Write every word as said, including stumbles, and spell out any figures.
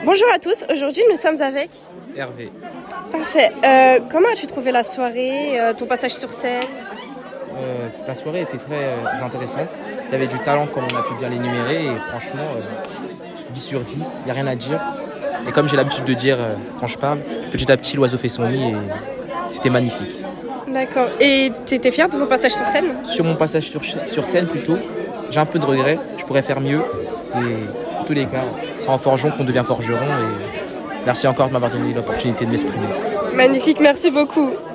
Bonjour à tous, aujourd'hui nous sommes avec Hervé. Parfait. Euh, comment as-tu trouvé la soirée, euh, ton passage sur scène? Euh, la soirée était très euh, intéressante. Il y avait du talent comme on a pu bien l'énumérer et franchement, euh, dix sur dix, il n'y a rien à dire. Et comme j'ai l'habitude de dire euh, quand je parle, petit à petit l'oiseau fait son nid et c'était magnifique. D'accord. Et tu étais fier de ton passage sur scène? Sur mon passage sur, sur scène plutôt, j'ai un peu de regret, je pourrais faire mieux. Et en tous les cas, c'est en forgeant qu'on devient forgeron et merci encore de m'avoir donné l'opportunité de m'exprimer. Magnifique, merci beaucoup.